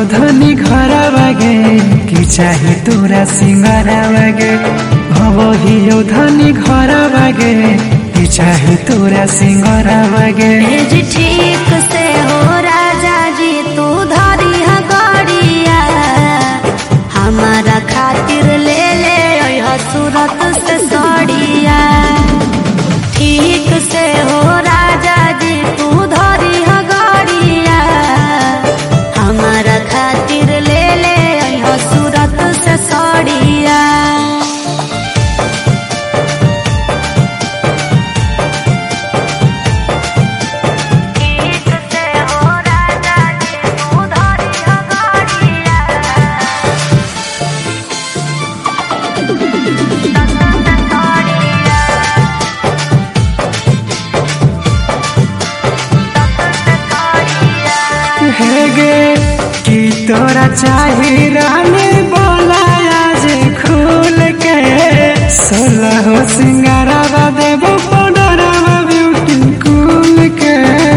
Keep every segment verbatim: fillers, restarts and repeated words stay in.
धनी घर बागे कि चाहे तोरा सिंगारा बागे भव हियो धनी घर बागे कि चाहे तोरा सिंगारा बागे ठीक से हो राजा जी तू धरी है गड़िया हमारा खातिर ले ले सूरत से सड़िया ठीक से हो राजा जी तू धरी है गड़िया हमारा खातिर ले ले सूरत से सड़िया हेगे कि तोरा चाहे रानी बोलाया जे खुल के सोलह हो सिंगारा देवो पौडरा ब्यूटी कूल के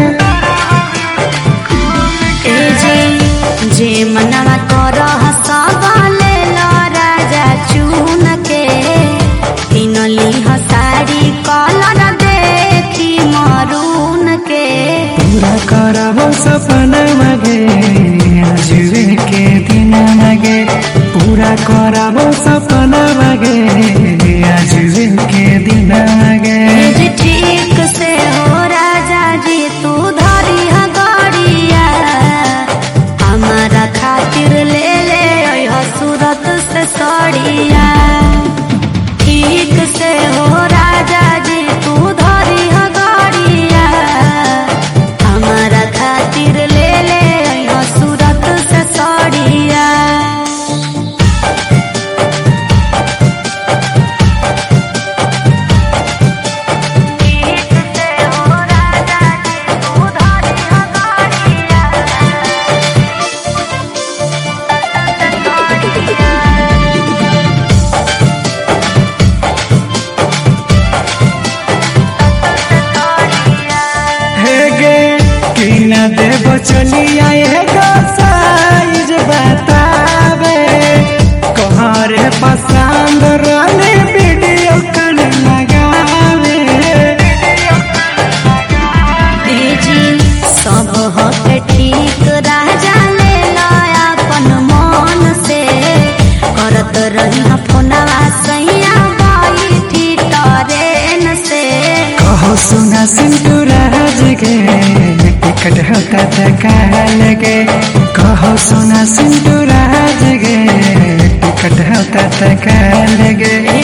जे जे मनवा कर हसबले राजा चून के किनली साड़ी कलर देखी मरून के पूरा करबो सपना मगे आजुए के दिन मगे पूरा करबो सपना मगे आजुए के दिन मगे ठीक से हो राजा जी तू धरी है गड़िया हमारा खातिर ले ले सूरत से सड़िया ठीक से हो राजा जी तू धरी है गड़िया हमारा खातिर ले ले सूरत से सड़िया न देव चलिया साइज बतावे कहरे पसंद रहे वीडियो कल लगावे सब होके ठीक राजा ले लाया अपन मन से करत रही फोनवा सैया बैठी ट्रेन से कहो सुना सिंटू राज गे टिकट होता था लगे कहो सुना सिंटू राज गे टिकट होता था लगे